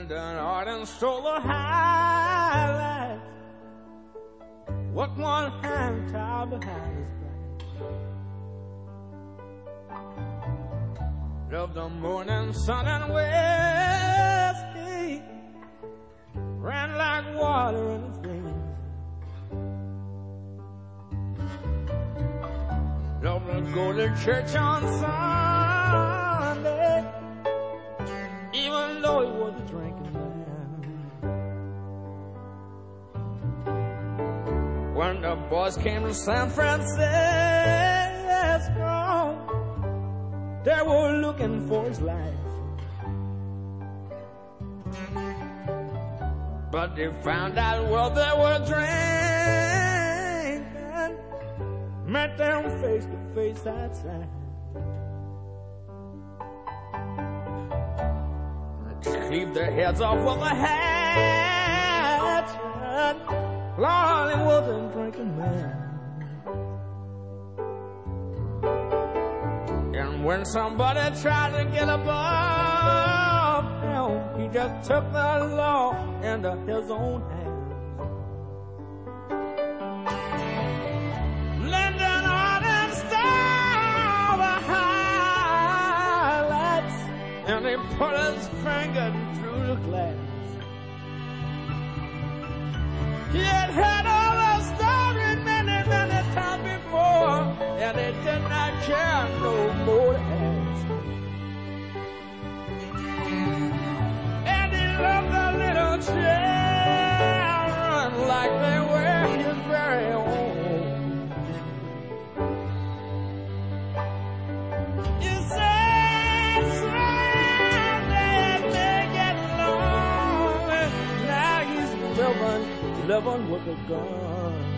Lyndon Arden stole the highlights. What one hand tied behind his back. Of the morning sun and west heat ran like water in the veins. Loved to go to church on Sunday, even though he was a drinking man. When the boys came to San Francisco, they were looking for his life, but they found out while they were drinking, met them face to face outside. Keep their heads off of the hatchet. Lord, he was a drinking man. And when somebody tried to get above him, he just took the law into his own hands. Lyndon Arden stole the highlights, and he put his finger through the glass. He had heard all the stories many, many times before, and he did not care no more to ask. And he loved the little children like they were his very own. You say, someday they get lonely. Now he's living with a gun.